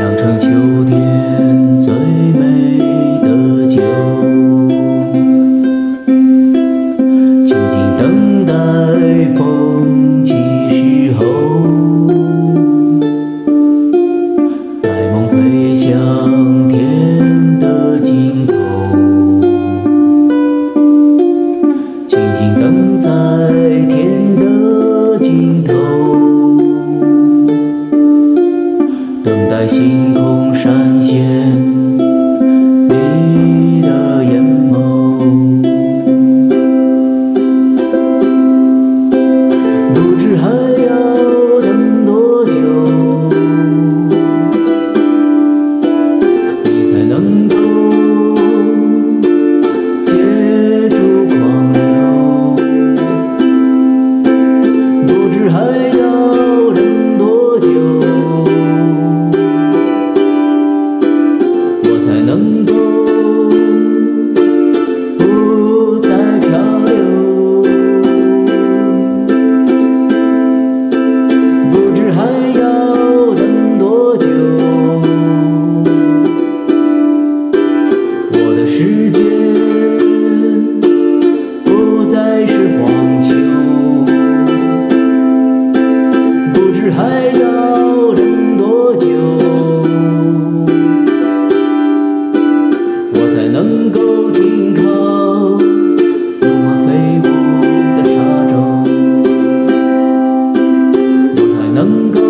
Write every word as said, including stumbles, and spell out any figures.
酿成秋天最美的酒，静静等待风起时候，带梦飞向天的尽头，静静等在天的尽头，等待星空闪现你的眼眸，不知还要等多久，你才能够接住狂流，不知还要等多久，才能够不再漂流，不知还要等多久，我的世界不再是荒丘，不知还要等多久，才能够停靠如花飞舞的沙洲，我才能够